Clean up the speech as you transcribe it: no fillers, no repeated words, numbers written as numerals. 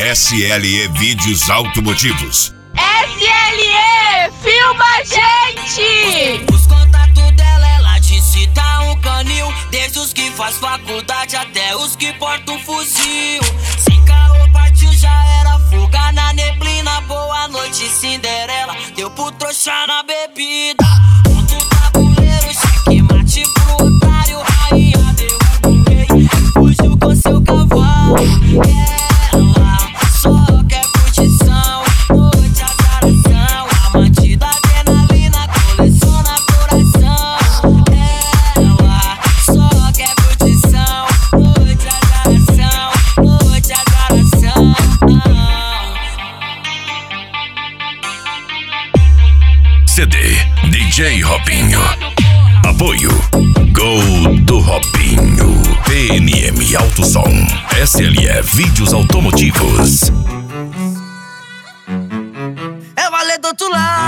SLE Vídeos Automotivos. SLE, filma a gente! Os contatos dela, ela disse tá um canil. Desde os que faz faculdade até os que portam fuzil. Sem caô partiu, já era fuga na neblina. Boa noite, Cinderela, deu pro trouxa na bebida. Monta o tabuleiro, cheque mate pro otário. Rainha deu um rei, fugiu com seu cavalo. Ela só quer curtição, noite azaração. Amante da adrenalina, coleciona coração. Ela só quer curtição, noite azaração, noite azaração. CD DJ Robinho. Apoio Gol do Robinho. PNM Alto Som. SLE Vídeos Automotivos. É valer do outro lado.